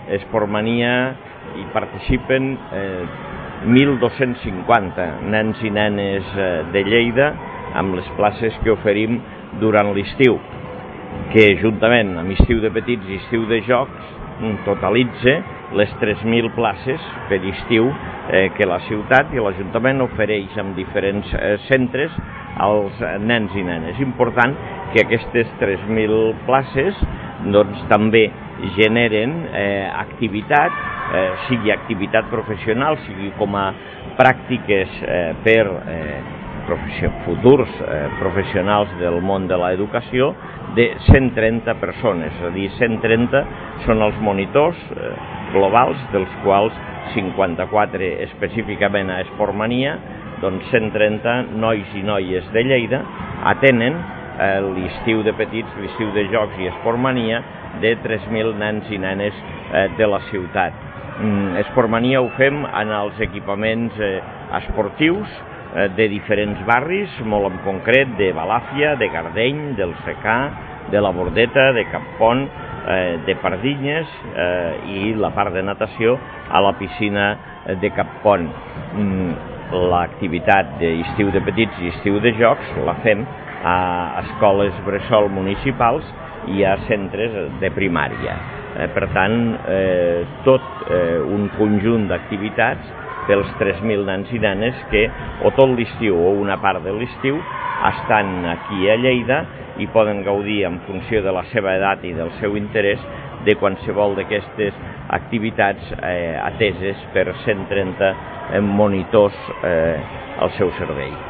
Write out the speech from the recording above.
Esportmania hi participen 1.250 nens i nenes de Lleida amb les places que oferim durant l'estiu, que juntament amb estiu de petits i estiu de jocs totalitza les 3.000 places per estiu que la ciutat i l'Ajuntament ofereix en diferents centres als nens i nenes. És important que aquestes 3.000 places també generen activitat, sigui activitat professional, sigui com a pràctiques per futurs professionals del món de l'educació, de 130 persones, és a dir, 130 són els monitors globals, dels quals 54 específicament a Esportmania, doncs 130 nois i noies de Lleida atenen l'estiu de petits, l'estiu de jocs i Esportmania de 3.000 nens i nenes de la ciutat. Esportmania ho fem en els equipaments esportius de diferents barris, molt en concret de Balàfia, de Gardeny, del Secà, de la Bordeta, de Cappont, de Pardinyes i la part de natació a la piscina de Cappont. L'activitat d'estiu de petits i estiu de jocs la fem a escoles bressol municipals i a centres de primària. Per tant, tot un conjunt d'activitats pels 3.000 nens i nenes que o tot l'estiu o una part de l'estiu estan aquí a Lleida i poden gaudir en funció de la seva edat i del seu interès de qualsevol d'aquestes activitats ateses per 130 monitors al seu servei.